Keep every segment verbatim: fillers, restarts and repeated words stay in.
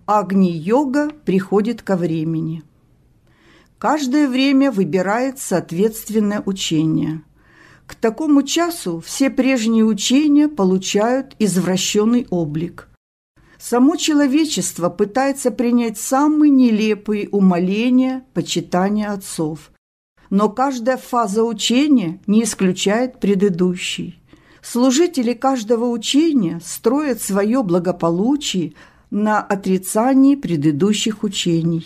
Агни-йога приходит ко времени. Каждое время выбирает соответственное учение. К такому часу все прежние учения получают извращенный облик. Само человечество пытается принять самые нелепые умоления, почитания отцов. Но каждая фаза учения не исключает предыдущей. Служители каждого учения строят свое благополучие на отрицании предыдущих учений.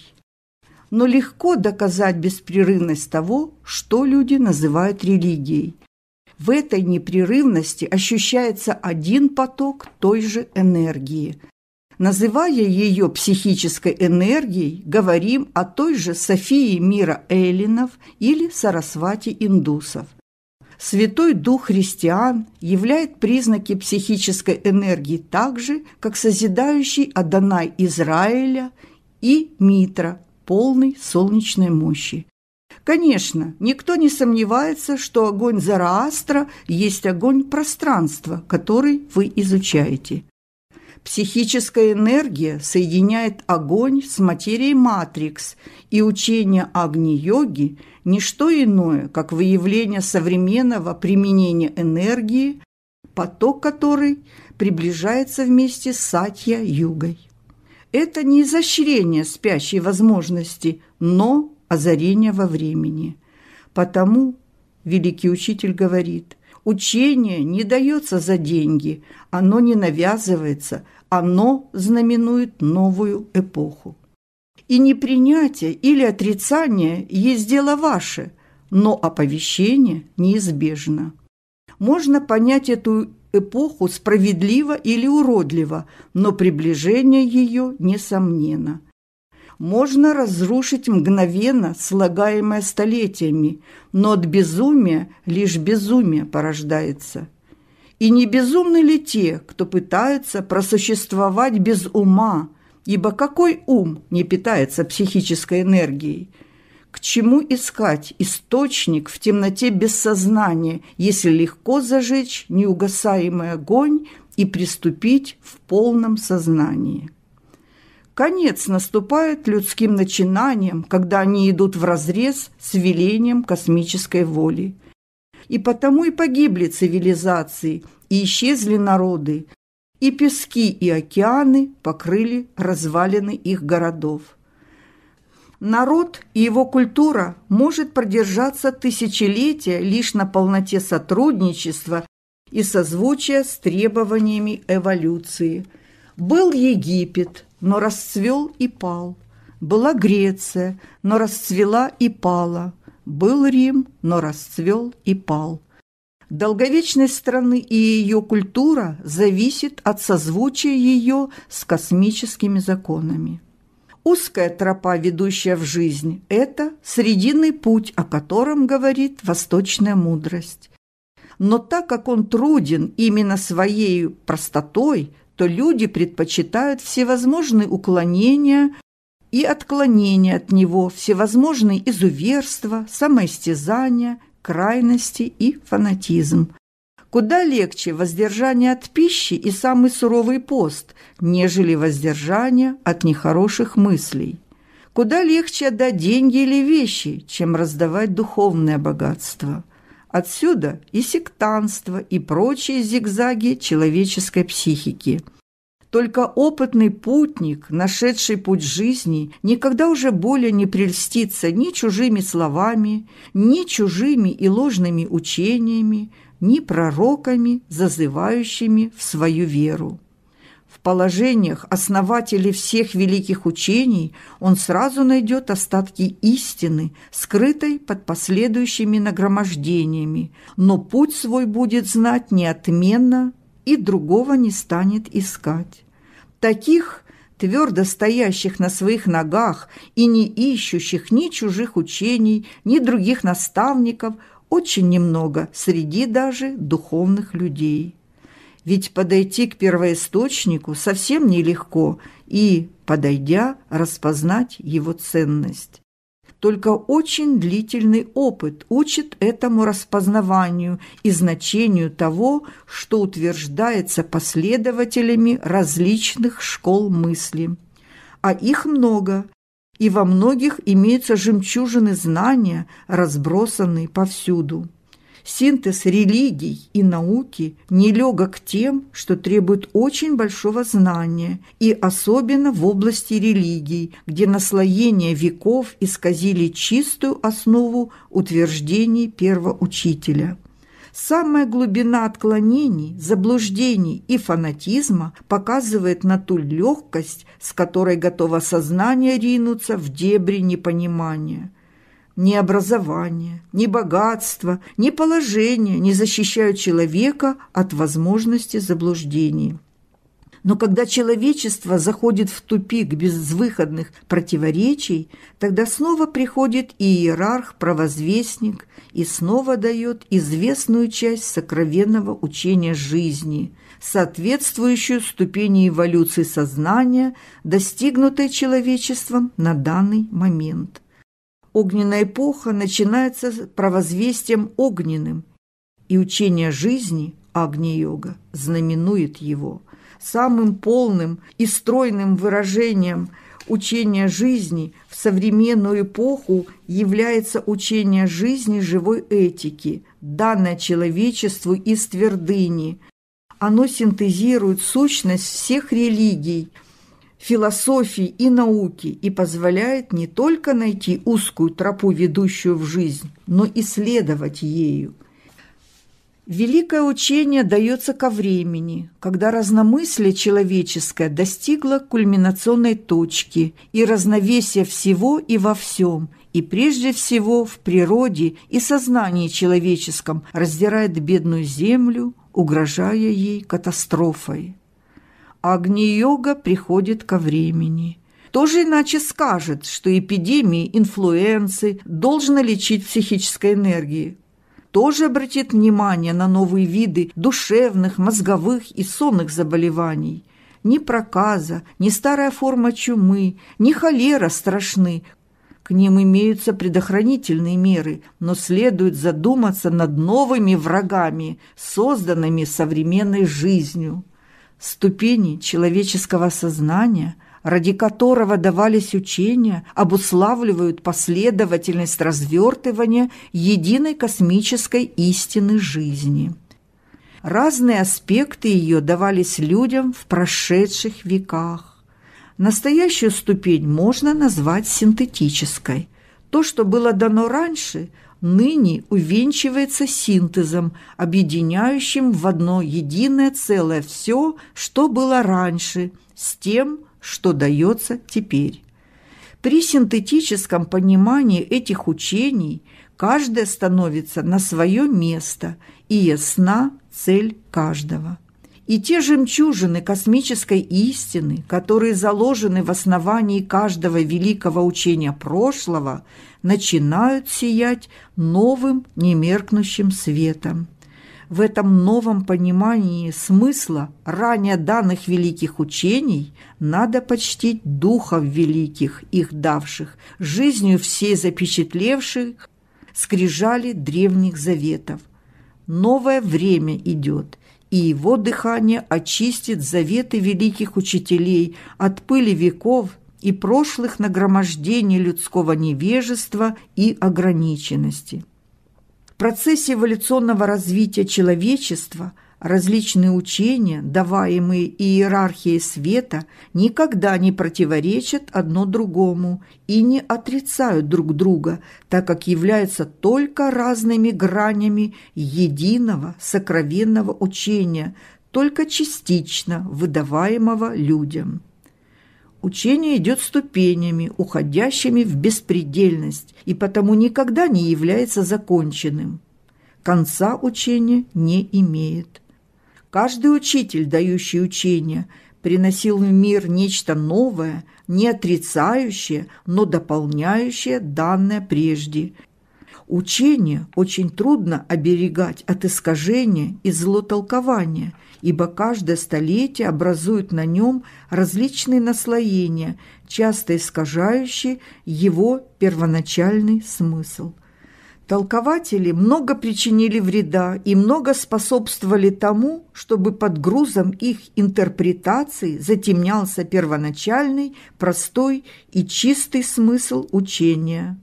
Но легко доказать беспрерывность того, что люди называют религией. В этой непрерывности ощущается один поток той же энергии. Называя ее психической энергией, говорим о той же Софии мира эллинов или Сарасвати индусов. Святой Дух христиан являет признаки психической энергии так же, как созидающий Адонай Израиля и Митра, полный солнечной мощи. Конечно, никто не сомневается, что огонь Зараастра есть огонь пространства, который вы изучаете. Психическая энергия соединяет огонь с материей матрикс, и учение Агни-йоги – не что иное, как выявление современного применения энергии, поток которой приближается вместе с сатья-югой. Это не изощрение спящей возможности, но озарение во времени. Потому, великий учитель говорит, учение не дается за деньги, оно не навязывается, оно знаменует новую эпоху. И непринятие или отрицание есть дело ваше, но оповещение неизбежно. Можно понять эту эпоху справедливо или уродливо, но приближение ее несомненно. Можно разрушить мгновенно слагаемое столетиями, но от безумия лишь безумие порождается. И не безумны ли те, кто пытается просуществовать без ума, ибо какой ум не питается психической энергией? К чему искать источник в темноте бессознания, если легко зажечь неугасаемый огонь и приступить в полном сознании? Конец наступает людским начинаниям, когда они идут вразрез с велением космической воли. И потому и погибли цивилизации, и исчезли народы, и пески и океаны покрыли развалины их городов. Народ и его культура может продержаться тысячелетия лишь на полноте сотрудничества и созвучия с требованиями эволюции. Был Египет, но расцвел и пал. Была Греция, но расцвела и пала. Был Рим, но расцвел и пал. Долговечность страны и ее культура зависит от созвучия ее с космическими законами. Узкая тропа, ведущая в жизнь, это срединный путь, о котором говорит восточная мудрость. Но так как он труден именно своей простотой, то люди предпочитают всевозможные уклонения и отклонения от него, всевозможные изуверства, самоистязания, крайности и фанатизм. Куда легче воздержание от пищи и самый суровый пост, нежели воздержание от нехороших мыслей. Куда легче отдать деньги или вещи, чем раздавать духовное богатство. Отсюда и сектантство, и прочие зигзаги человеческой психики. Только опытный путник, нашедший путь жизни, никогда уже более не прельстится ни чужими словами, ни чужими и ложными учениями, ни пророками, зазывающими в свою веру. В положениях основателей всех великих учений он сразу найдет остатки истины, скрытой под последующими нагромождениями, но путь свой будет знать неотменно и другого не станет искать. Таких, твердо стоящих на своих ногах и не ищущих ни чужих учений, ни других наставников, очень немного среди даже духовных людей. Ведь подойти к первоисточнику совсем нелегко и, подойдя, распознать его ценность. Только очень длительный опыт учит этому распознаванию и значению того, что утверждается последователями различных школ мысли. а их много, и во многих имеются жемчужины знания, разбросанные повсюду. Синтез религий и науки нелегок тем, что требует очень большого знания, и особенно в области религий, где наслоения веков исказили чистую основу утверждений первоучителя. Самая глубина отклонений, заблуждений и фанатизма показывает на ту легкость, с которой готово сознание ринуться в дебри непонимания. Ни образование, ни богатство, ни положение не защищают человека от возможности заблуждений. Но когда человечество заходит в тупик безвыходных противоречий, тогда снова приходит иерарх-провозвестник и снова дает известную часть сокровенного учения жизни, соответствующую ступени эволюции сознания, достигнутой человечеством на данный момент. Огненная эпоха начинается с провозвестием огненным, и учение жизни, Агни-йога, знаменует его. Самым полным и стройным выражением учения жизни в современную эпоху является учение жизни живой этики, данное человечеству из твердыни. Оно синтезирует сущность всех религий, философии и науки и позволяет не только найти узкую тропу, ведущую в жизнь, но и следовать ею. Великое учение дается ко времени, когда разномыслие человеческое достигло кульминационной точки и разновесия всего и во всем, и прежде всего в природе и сознании человеческом раздирает бедную землю, угрожая ей катастрофой. Агни-йога приходит ко времени. Кто же иначе скажет, что эпидемии инфлюенции должны лечить психической энергией? Тоже обратит внимание на новые виды душевных, мозговых и сонных заболеваний. Ни проказа, ни старая форма чумы, ни холера страшны. К ним имеются предохранительные меры, но следует задуматься над новыми врагами, созданными современной жизнью. Ступени человеческого сознания, ради которого давались учения, обуславливают последовательность развертывания единой космической истины жизни. Разные аспекты ее давались людям в прошедших веках. Настоящую ступень можно назвать синтетической. То, что было дано раньше, ныне увенчивается синтезом, объединяющим в одно единое целое все, что было раньше, с тем, что дается теперь. При синтетическом понимании этих учений каждое становится на свое место, и ясна цель каждого. И те жемчужины космической истины, которые заложены в основании каждого великого учения прошлого, начинают сиять новым немеркнущим светом. В этом новом понимании смысла ранее данных великих учений надо почтить духов великих, их давших, жизнью всей запечатлевших скрижали древних заветов. Новое время идет, и его дыхание очистит заветы великих учителей от пыли веков и прошлых нагромождений людского невежества и ограниченности. В процессе эволюционного развития человечества различные учения, даваемые иерархией света, никогда не противоречат одно другому и не отрицают друг друга, так как являются только разными гранями единого сокровенного учения, только частично выдаваемого людям. Учение идет ступенями, уходящими в беспредельность, и потому никогда не является законченным. Конца учения не имеет. Каждый учитель, дающий учение, приносил в мир нечто новое, не отрицающее, но дополняющее данное прежде. Учение очень трудно оберегать от искажения и злотолкования, ибо каждое столетие образует на нем различные наслоения, часто искажающие его первоначальный смысл. Толкователи много причинили вреда и много способствовали тому, чтобы под грузом их интерпретаций затемнялся первоначальный, простой и чистый смысл учения.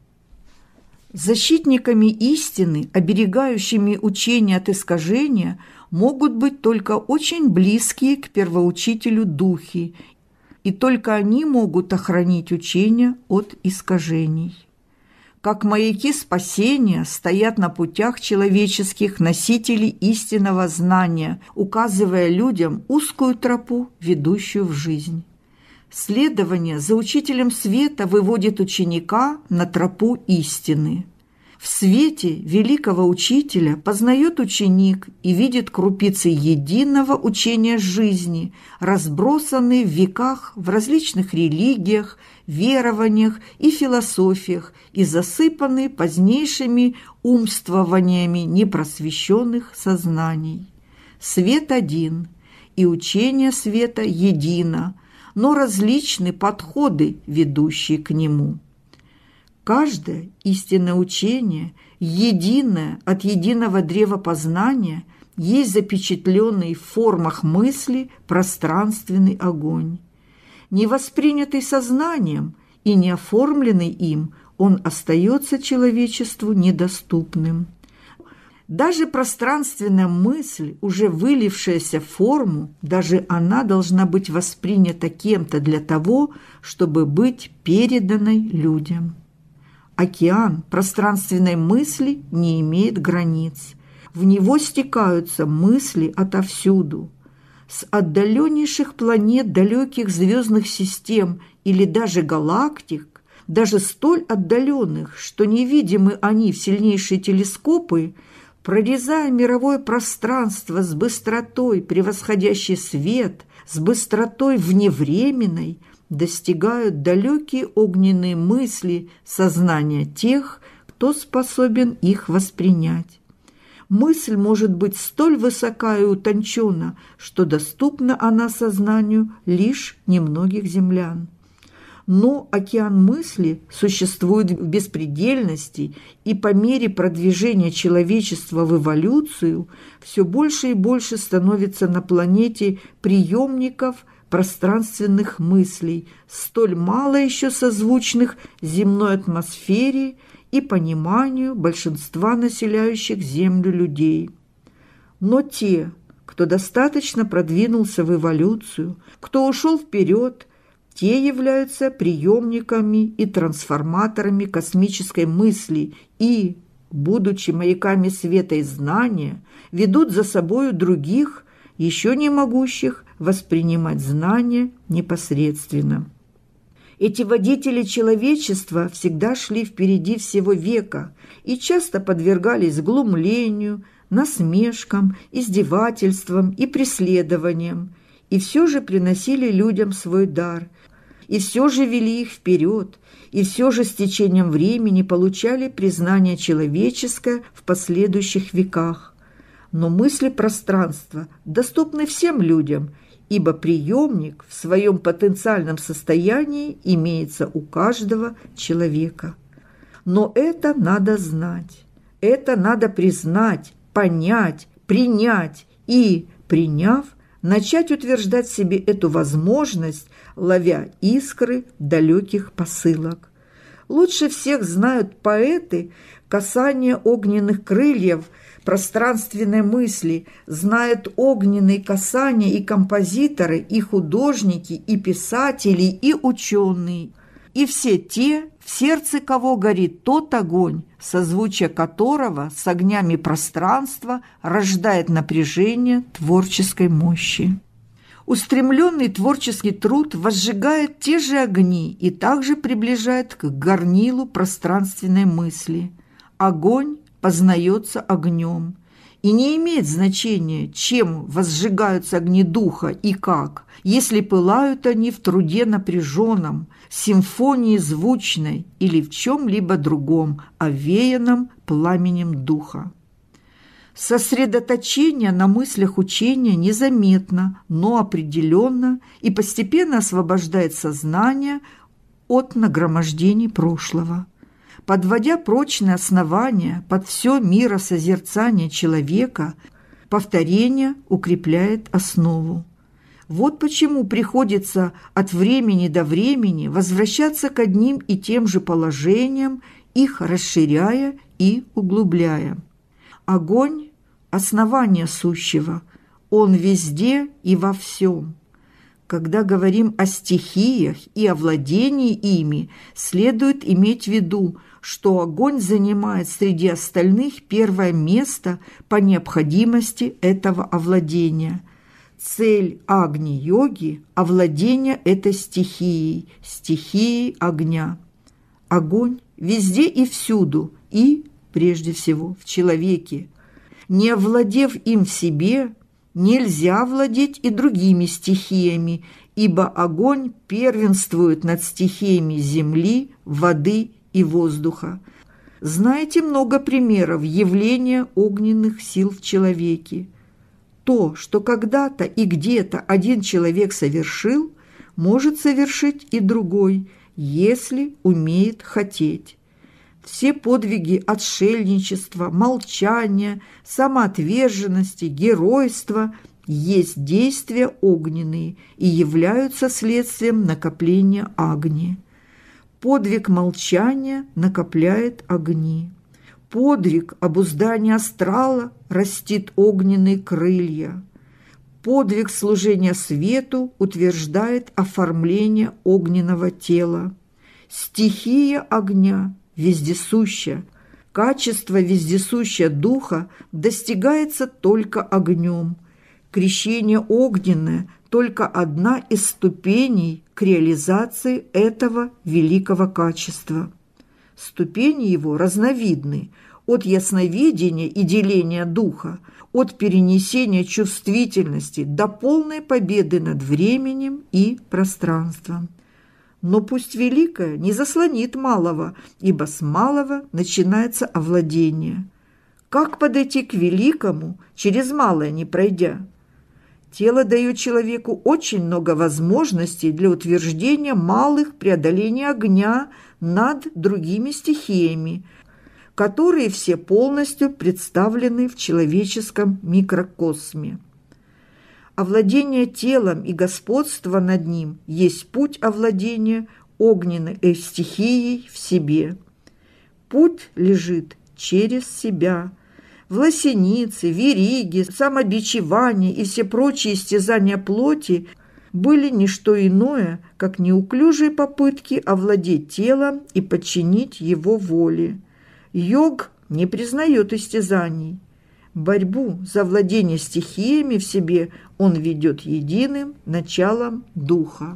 Защитниками истины, оберегающими учение от искажения, могут быть только очень близкие к первоучителю духи, и только они могут охранить учение от искажений. Как маяки спасения стоят на путях человеческих носителей истинного знания, указывая людям узкую тропу, ведущую в жизнь. Следование за учителем света выводит ученика на тропу истины. В свете великого учителя познает ученик и видит крупицы единого учения жизни, разбросанные в веках в различных религиях, верованиях и философиях и засыпанные позднейшими умствованиями непросвещенных сознаний. Свет один, и учение света едино, но различны подходы, ведущие к нему. Каждое истинное учение, единое от единого древа познания, есть запечатленный в формах мысли пространственный огонь. Не воспринятый сознанием и не оформленный им, он остается человечеству недоступным. Даже пространственная мысль, уже вылившаяся в форму, даже она должна быть воспринята кем-то для того, чтобы быть переданной людям. Океан пространственной мысли не имеет границ. В него стекаются мысли отовсюду. С отдаленнейших планет далеких звездных систем или даже галактик, даже столь отдаленных, что невидимы они в сильнейшие телескопы, прорезая мировое пространство с быстротой, превосходящей свет, с быстротой вневременной, достигают далекие огненные мысли сознания тех, кто способен их воспринять. Мысль может быть столь высока и утончена, что доступна она сознанию лишь немногих землян. Но океан мысли существует в беспредельности, и по мере продвижения человечества в эволюцию все больше и больше становится на планете приемников пространственных мыслей, столь мало еще созвучных земной атмосфере и пониманию большинства населяющих Землю людей. Но те, кто достаточно продвинулся в эволюцию, кто ушел вперед, те являются приемниками и трансформаторами космической мысли и, будучи маяками света и знания, ведут за собою других, еще не могущих воспринимать знания непосредственно. Эти водители человечества всегда шли впереди всего века и часто подвергались глумлению, насмешкам, издевательствам и преследованиям, и все же приносили людям свой дар, и все же вели их вперед, и все же с течением времени получали признание человеческое в последующих веках. Но мысли пространства доступны всем людям, ибо приемник в своем потенциальном состоянии имеется у каждого человека. Но это надо знать, это надо признать, понять, принять и, приняв, начать утверждать себе эту возможность, ловя искры далеких посылок. Лучше всех знают поэты касание огненных крыльев пространственной мысли, знают огненные касания и композиторы, и художники, и писатели, и ученые, и все те, в сердце кого горит тот огонь, созвучие которого с огнями пространства рождает напряжение творческой мощи. Устремленный творческий труд возжигает те же огни и также приближает к горнилу пространственной мысли. Огонь познается огнем, и не имеет значения, чем возжигаются огни духа и как, если пылают они в труде напряженном, симфонии звучной или в чем-либо другом, овеянном пламенем духа. Сосредоточение на мыслях учения незаметно, но определенно и постепенно освобождает сознание от нагромождений прошлого. подводя прочные основания под все миросозерцание человека, повторение укрепляет основу. Вот почему приходится от времени до времени возвращаться к одним и тем же положениям, их расширяя и углубляя. Огонь – основание сущего, он везде и во всем. Когда говорим о стихиях и о владении ими, следует иметь в виду, что огонь занимает среди остальных первое место по необходимости этого овладения. Цель агни-йоги – овладение этой стихией, стихией огня. Огонь везде и всюду, и, прежде всего, в человеке. Не овладев им в себе, нельзя владеть и другими стихиями, ибо огонь первенствует над стихиями земли, воды и воздуха. Знаете много примеров явления огненных сил в человеке. То, что когда-то и где-то один человек совершил, может совершить и другой, если умеет хотеть. Все подвиги отшельничества, молчания, самоотверженности, геройства есть действия огненные и являются следствием накопления агни. Подвиг молчания накопляет огни. Подвиг обуздания астрала растит огненные крылья. Подвиг служения свету утверждает оформление огненного тела. Стихия огня вездесуща. Качество вездесущего духа достигается только огнем. Крещение огненное – только одна из ступеней к реализации этого великого качества. Ступени его разновидны – от ясновидения и деления духа, от перенесения чувствительности до полной победы над временем и пространством. Но пусть великое не заслонит малого, ибо с малого начинается овладение. Как подойти к великому, через малое не пройдя? Тело дает человеку очень много возможностей для утверждения малых преодоления огня над другими стихиями, которые все полностью представлены в человеческом микрокосме. Овладение телом и господство над ним есть путь овладения огненной стихией в себе. Путь лежит через себя. Власеницы, вериги, самобичевание и все прочие истязания плоти были не что иное, как неуклюжие попытки овладеть телом и подчинить его воле. Йог не признает истязаний. Борьбу за владение стихиями в себе он ведет единым началом духа.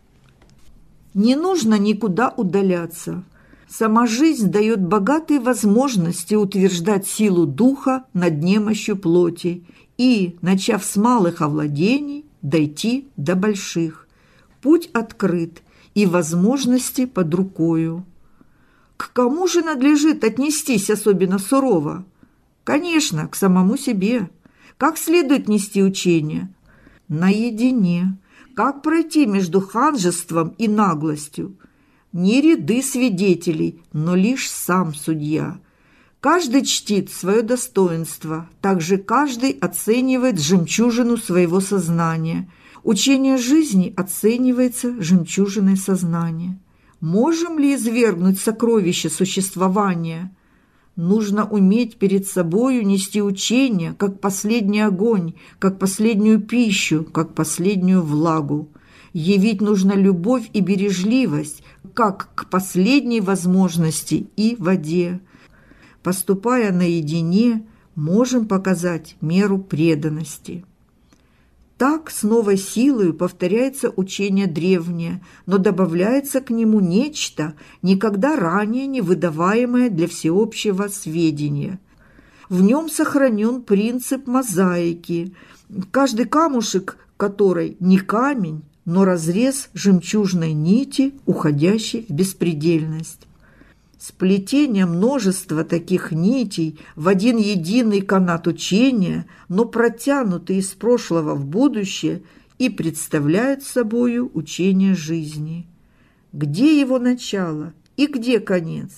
Не нужно никуда удаляться. Сама жизнь дает богатые возможности утверждать силу духа над немощью плоти и, начав с малых овладений, дойти до больших. Путь открыт, и возможности под рукою. К кому же надлежит отнестись особенно сурово? Конечно, к самому себе. Как следует нести учение? Наедине. Как пройти между ханжеством и наглостью? Не ряды свидетелей, но лишь сам судья. Каждый чтит свое достоинство, также каждый оценивает жемчужину своего сознания. Учение жизни оценивается жемчужиной сознания. Можем ли извергнуть сокровище существования? Нужно уметь перед собою нести учение, как последний огонь, как последнюю пищу, как последнюю влагу. Явить нужно любовь и бережливость, как к последней возможности и воде. Поступая наедине, можем показать меру преданности. Так с новой силой повторяется учение древнее, но добавляется к нему нечто, никогда ранее не выдаваемое для всеобщего сведения. В нем сохранен принцип мозаики, каждый камушек которой не камень, но разрез жемчужной нити, уходящей в беспредельность. Сплетение множества таких нитей в один единый канат учения, но протянутые из прошлого в будущее, и представляют собою учение жизни. Где его начало и где конец?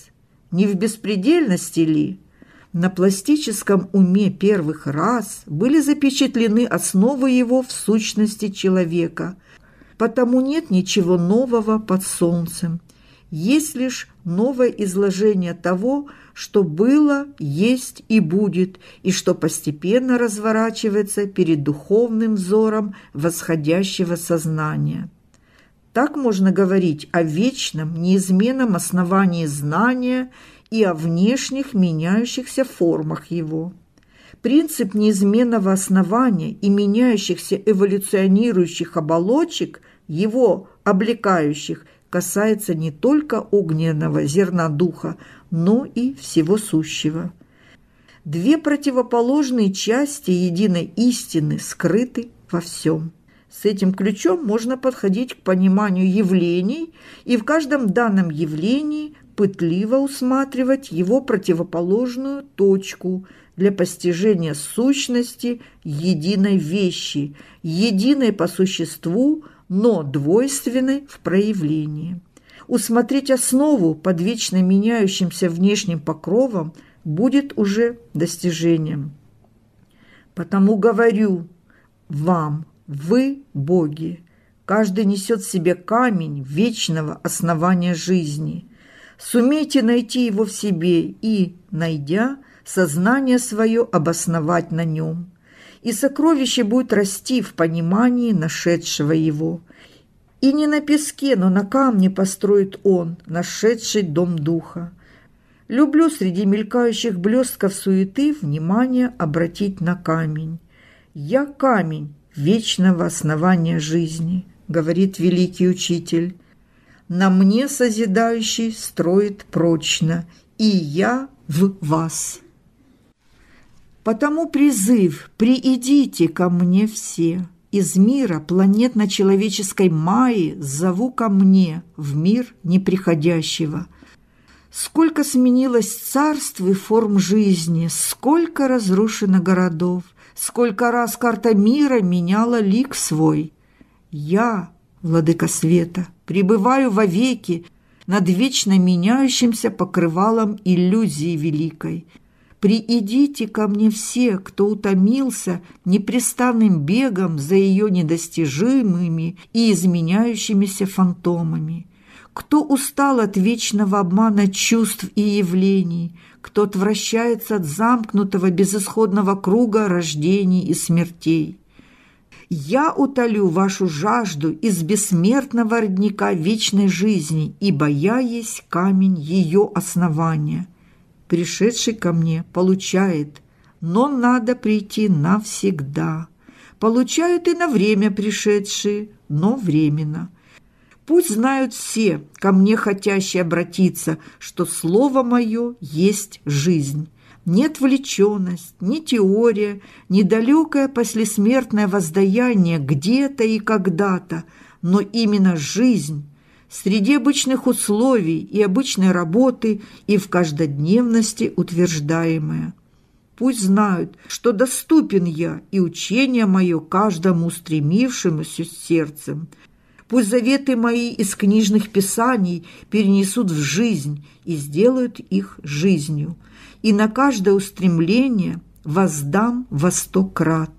Не в беспредельности ли? На пластическом уме первых рас были запечатлены основы его в сущности человека, потому нет ничего нового под солнцем. Есть лишь новое изложение того, что было, есть и будет, и что постепенно разворачивается перед духовным взором восходящего сознания. Так можно говорить о вечном, неизменном основании знания и о внешних меняющихся формах его. Принцип неизменного основания и меняющихся эволюционирующих оболочек, его облекающих, касается не только огненного зерна духа, но и всего сущего. Две противоположные части единой истины скрыты во всем. С этим ключом можно подходить к пониманию явлений и в каждом данном явлении пытливо усматривать его противоположную точку для постижения сущности единой вещи, единой по существу, но двойственной в проявлении. Усмотреть основу под вечно меняющимся внешним покровом будет уже достижением. Потому говорю вам, вы боги, каждый несет в себе камень вечного основания жизни. Сумейте найти его в себе и, найдя, сознание свое обосновать на нем. И сокровище будет расти в понимании нашедшего его. И не на песке, но на камне построит он, нашедший дом духа. Люблю среди мелькающих блестков суеты внимание обратить на камень. «Я камень вечного основания жизни», — говорит великий учитель. «На мне созидающий строит прочно, и я в вас». Потому призыв «Приидите ко мне все». Из мира планетно-человеческой Майи зову ко мне в мир неприходящего. Сколько сменилось царств и форм жизни, сколько разрушено городов, сколько раз карта мира меняла лик свой. Я, владыка света, пребываю вовеки над вечно меняющимся покрывалом иллюзии великой. Приидите ко мне все, кто утомился непрестанным бегом за ее недостижимыми и изменяющимися фантомами, кто устал от вечного обмана чувств и явлений, кто отвращается от замкнутого безысходного круга рождений и смертей. Я утолю вашу жажду из бессмертного родника вечной жизни, ибо я есть камень ее основания. Пришедший ко мне получает, но надо прийти навсегда. Получают и на время пришедшие, но временно. Пусть знают все, ко мне хотящие обратиться, что слово мое есть жизнь. Не отвлеченность, не теория, не далекое послесмертное воздаяние где-то и когда-то, но именно жизнь, среди обычных условий и обычной работы и в каждодневности утверждаемое. Пусть знают, что доступен я и учение мое каждому устремившемуся сердцем. Пусть заветы мои из книжных писаний перенесут в жизнь и сделают их жизнью, и на каждое устремление воздам во сто крат.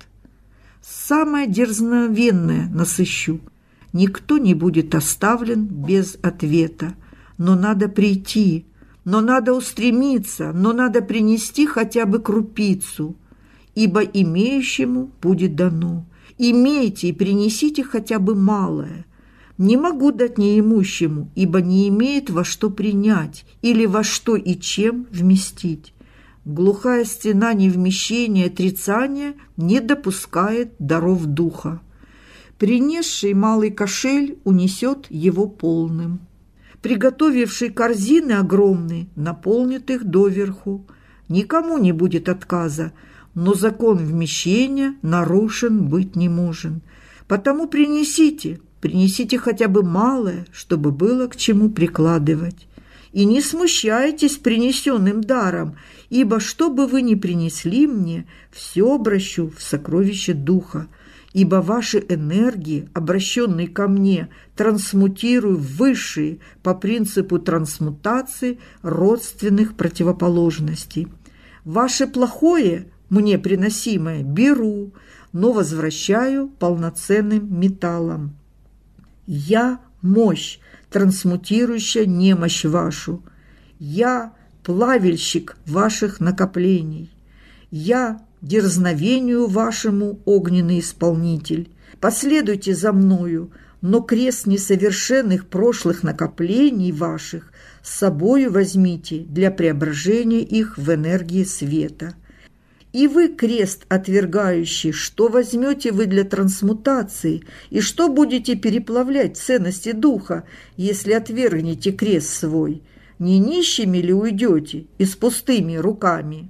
Самое дерзновенное насыщу. Никто не будет оставлен без ответа. Но надо прийти, но надо устремиться, но надо принести хотя бы крупицу, ибо имеющему будет дано. Имейте и принесите хотя бы малое. Не могу дать неимущему, ибо не имеет во что принять или во что и чем вместить. Глухая стена невмещения и отрицания не допускает даров духа. Принесший малый кошель унесет его полным. Приготовивший корзины огромные наполнит их доверху. Никому не будет отказа, но закон вмещения нарушен быть не может. Потому принесите, принесите хотя бы малое, чтобы было к чему прикладывать. И не смущайтесь принесенным даром, ибо что бы вы ни принесли мне, все обращу в сокровище духа. ибо ваши энергии, обращенные ко мне, трансмутирую в высшие по принципу трансмутации родственных противоположностей. Ваше плохое, мне приносимое, беру, но возвращаю полноценным металлом. Я – мощь, трансмутирующая немощь вашу. Я – плавильщик ваших накоплений. Я – дерзновению вашему огненный исполнитель. Последуйте за мною, но крест несовершенных прошлых накоплений ваших с собою возьмите для преображения их в энергии света. И вы, крест отвергающий, что возьмете вы для трансмутации, и что будете переплавлять ценности духа, если отвергнете крест свой? Не нищими ли уйдете и с пустыми руками?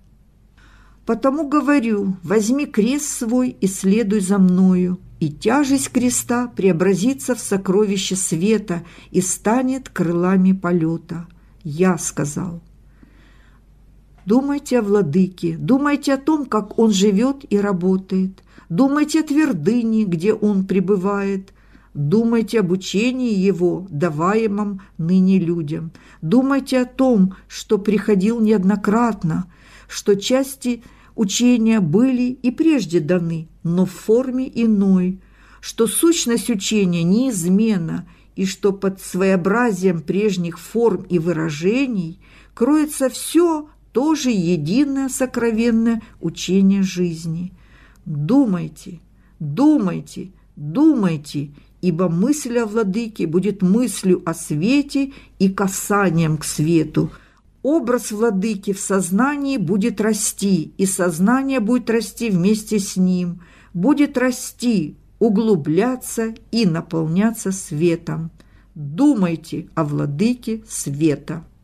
Потому говорю, возьми крест свой и следуй за мною, и тяжесть креста преобразится в сокровище света и станет крылами полета. Я сказал. Думайте о владыке, думайте о том, как он живет и работает, думайте о твердыне, где он пребывает, думайте об учении его, даваемом ныне людям, думайте о том, что приходил неоднократно, что части учения были и прежде даны, но в форме иной, что сущность учения неизменна, и что под своеобразием прежних форм и выражений кроется все тоже единое сокровенное учение жизни. Думайте, думайте, думайте, ибо мысль о владыке будет мыслью о свете и касанием к свету. Образ владыки в сознании будет расти, и сознание будет расти вместе с ним, будет расти, углубляться и наполняться светом. Думайте о владыке света.